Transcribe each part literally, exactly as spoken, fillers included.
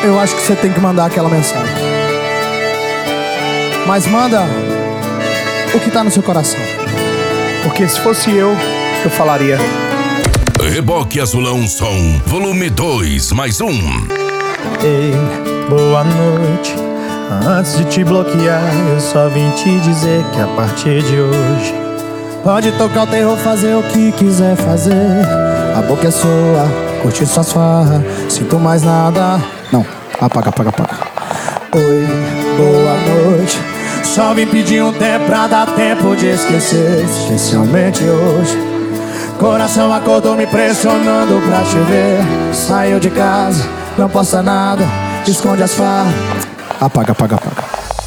eu acho que você tem que mandar aquela mensagem. Mas manda o que tá no seu coração. Porque se fosse eu, eu falaria. Reboque Azulão Som, volume dois, mais um. Ei, boa noite. Antes de te bloquear, eu só vim te dizer que a partir de hoje pode tocar o terror, fazer o que quiser fazer. A boca é sua, curtir suas farras. Sinto mais nada. Não, apaga, apaga, apaga. Oi, boa noite. Só vim pedir um tempo pra dar tempo de esquecer. Especialmente hoje. Coração acordou me pressionando pra te ver. Saiu de casa, não posta nada, esconde as farras. Apaga, apaga, apaga.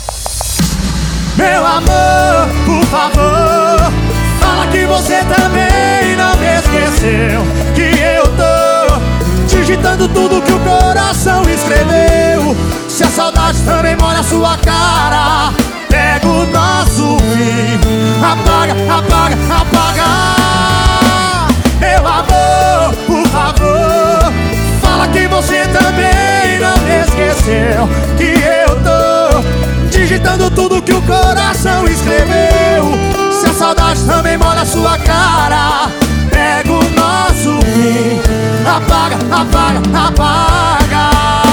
Meu amor, por favor, fala que você também não me esqueceu. Que eu tô digitando tudo que o coração escreveu. Se a saudade também molha a sua cara, pega o nosso fim. Apaga, apaga, apaga. Meu amor, por favor, fala que você também não me esqueceu. Que eu tô digitando tudo que o coração escreveu. Se a saudade também molha a sua cara, pega o nosso fim. Apaga, apaga, apaga.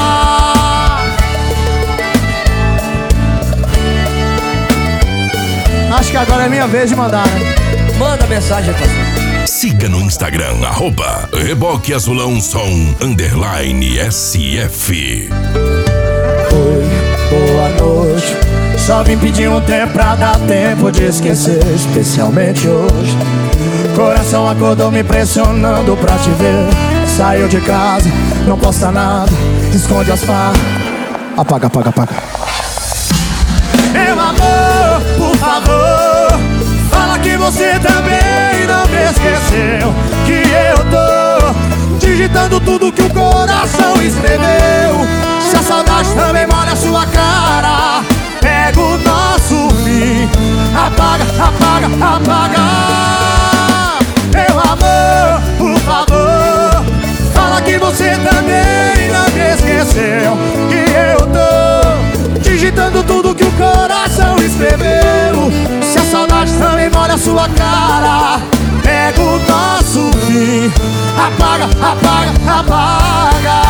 Acho que agora é minha vez de mandar, né? Manda mensagem, parceiro. Siga no Instagram, arroba Reboque Azulão Som, underline S F. Oi, boa noite. Só vim pedir um tempo pra dar tempo de esquecer. Especialmente hoje. Coração acordou me pressionando pra te ver. Saiu de casa, não posta nada, esconde as farras. Apaga, apaga, apaga. Meu amor, por favor, fala que você também não me esqueceu. Que eu tô digitando tudo que o coração escreveu. Se a saudade também molha a sua cara, pega o nosso fim. Apaga, apaga, apaga. Meu amor, por favor, fala que você também não me esqueceu. Que eu tô digitando tudo que o coração escreveu. Se a saudade também molha a sua cara, pega o nosso fim. Apaga, apaga, apaga.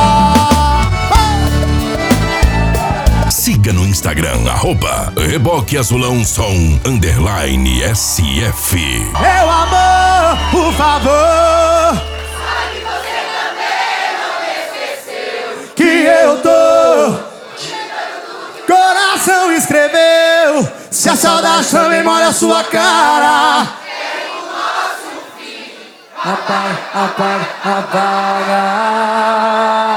Siga no Instagram, arroba Reboque Azulão Som, underline S F. Meu amor, por favor, fala que você também não me esqueceu. que eu tô coração escreveu. Se a saudade também molha a sua cara, É o nosso fim. apaga, apaga, apaga.